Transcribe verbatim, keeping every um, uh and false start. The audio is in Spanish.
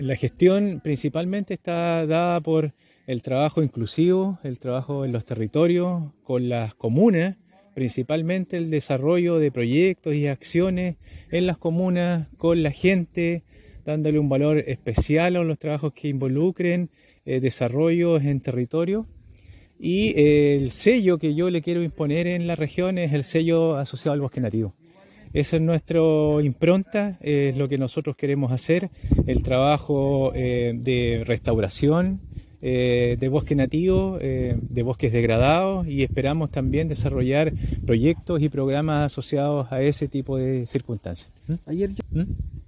La gestión principalmente está dada por el trabajo inclusivo, el trabajo en los territorios, con las comunas, principalmente el desarrollo de proyectos y acciones en las comunas, con la gente, dándole un valor especial a los trabajos que involucren eh, desarrollos en territorio. Y eh, el sello que yo le quiero imponer en la región es el sello asociado al bosque nativo. Esa es nuestra impronta, es lo que nosotros queremos hacer, el trabajo eh, de restauración eh, de bosque nativo, eh, de bosques degradados, y esperamos también desarrollar proyectos y programas asociados a ese tipo de circunstancias. ¿Mm? Ayer yo ¿Mm?